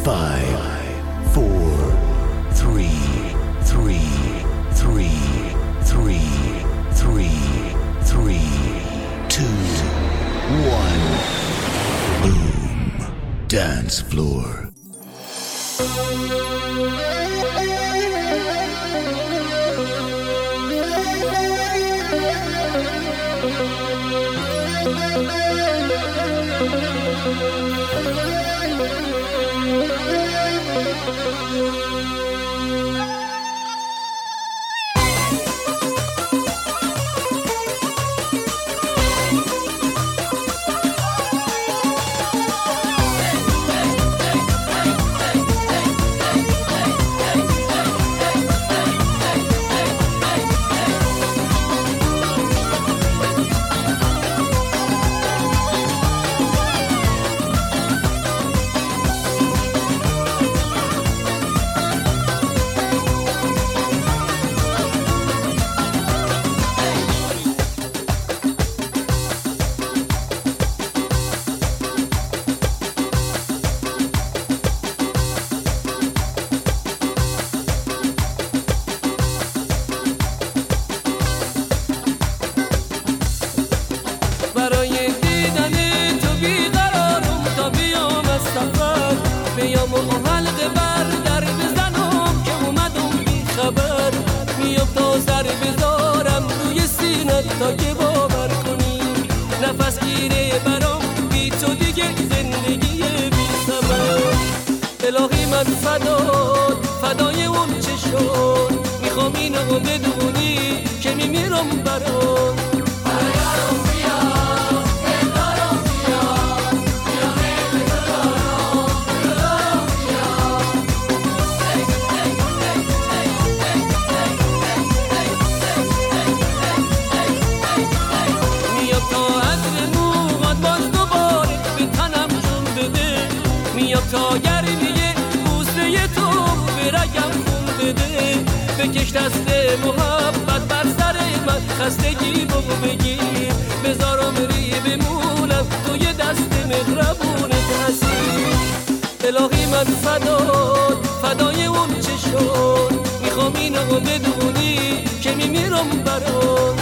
5, 4, 3, 3, 3, 3, 3, 3, 2, 1. Boom. Dance floor. تا که باور کنی نفس گیره برام بی تو دیگه زندگی بی ثمر. الهی من فدای اون چه شد، میخوام اینو بدونی که میمیرم برات. تا گرمیه بوسه تو به رگم خون بده، بکش دست محبت بر سر من، خستگی بگو بگیر بذارم ری بمونم توی دست مهربونت هستی. الهی من فدای اون چه شد، میخوام اینو بدونی که میمیرم برات.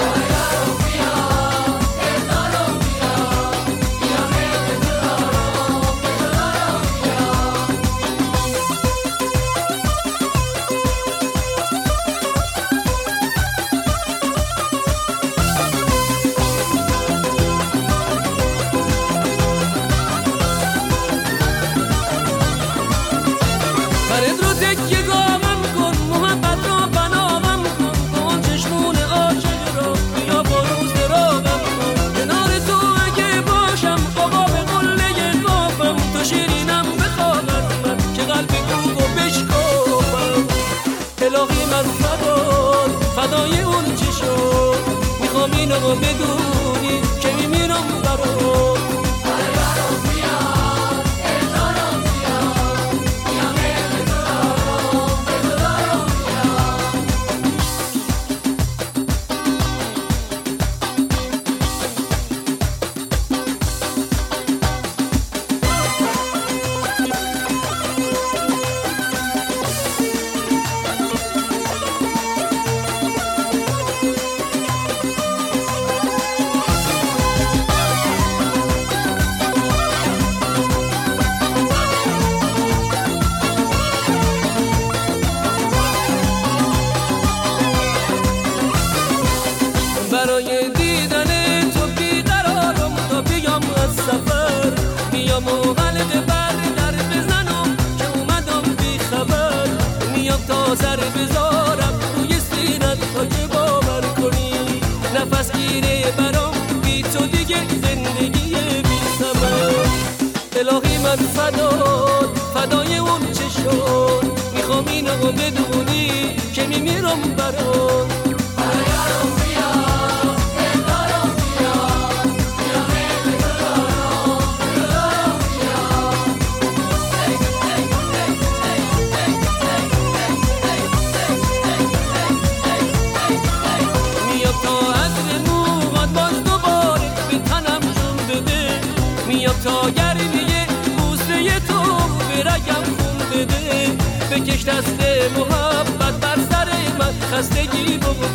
الهی من فدای اون چی شد، میخوام اینو بدونی که میمیرم برات. برای دیدن تو بیقرارم تا بیام از سفر، میام و حلقه بر در بزنم که اومدم بی خبر، میام تا سر بذارم روی سینت تا که باور کنی نفس گیره برام بی تو دیگه زندگی بی ثمر. الهی من فدای اون چه شد، میخوام اینو بدونی که میمیرم برات. تا گرمیه بوسه تو به رگ یکم خون بده، بکش دست محبت بر سر من، خستگی بگو